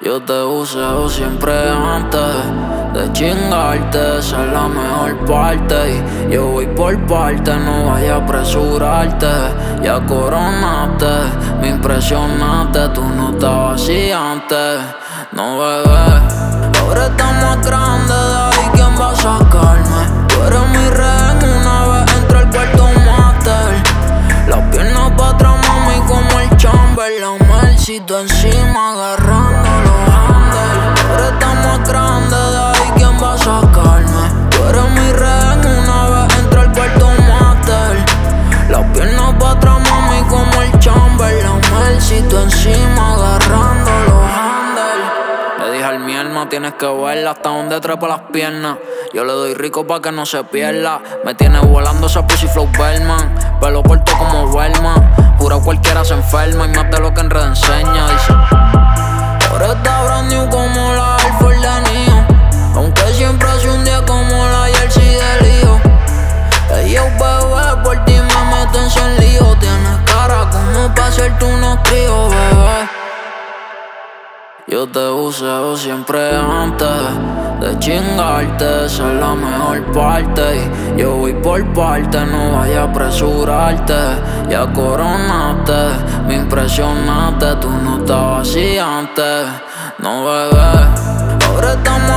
Yo te useo siempre antes de chingarte, esa es la mejor parte. Y yo voy por parte, no vayas a apresurarte. Ya coronaste, me impresionaste, tú no estabas así antes. No, bebé, ahora estamos grandes, de ahí quién va a sacarme. Tú eres mi rehén, una vez entro al cuarto máster. Las piernas pa' atrás, mami, como el Chamberlain. Melcito encima, agarrando los handles. Ahora estamos grandes, de ahí quién va a sacarme. Tú eres mi rehén, una vez entro al cuarto máster. Las piernas pa' atrás, mami, como el Chamberlain. Melcito encima, agarrando los handles. Le dije al mi alma, tienes que verla hasta donde trepa las piernas. Yo le doy rico pa' que no se pierda. Me tiene volando esa pussy flow Bellman. Pelo corto como Wellman. Juro cualquiera se enferma y más de lo que en red enseña. Dice, ahora está brand new como la Air Force de Nio. Aunque siempre hace un día como la jersey del hijo. Ella es bebé, por ti me meto en lío. Tienes cara como pa' hacerte unos tríos, bebé. Yo te useo siempre antes de chingarte, esa es la mejor parte. Y yo voy por parte, no vayas a apresurarte. Ya coronaste, me impresionaste, tú no estabas así antes. No, bebé, ahora estamos